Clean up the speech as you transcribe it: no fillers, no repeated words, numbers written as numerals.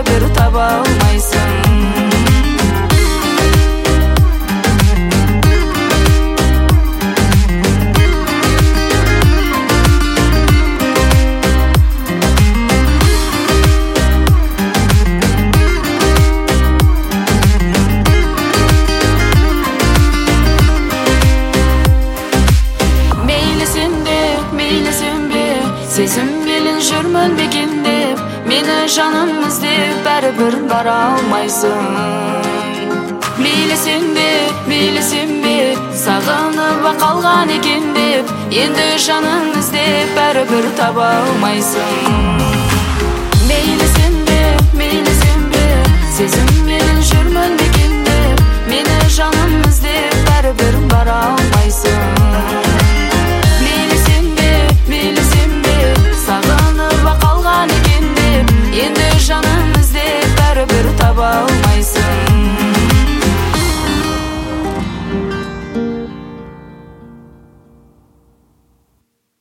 бәрібір таба алмайсың. Сезім белін жүрмін бекен деп, мені жаным іздеп бәрібір бара алмайсың. Мейлі сен бе, сағынып қалған екен деп, енді жаным іздеп бәрібір таба алмайсың. Мейлі сен бе, сезім белін жүрмін бекен деп, мені жаным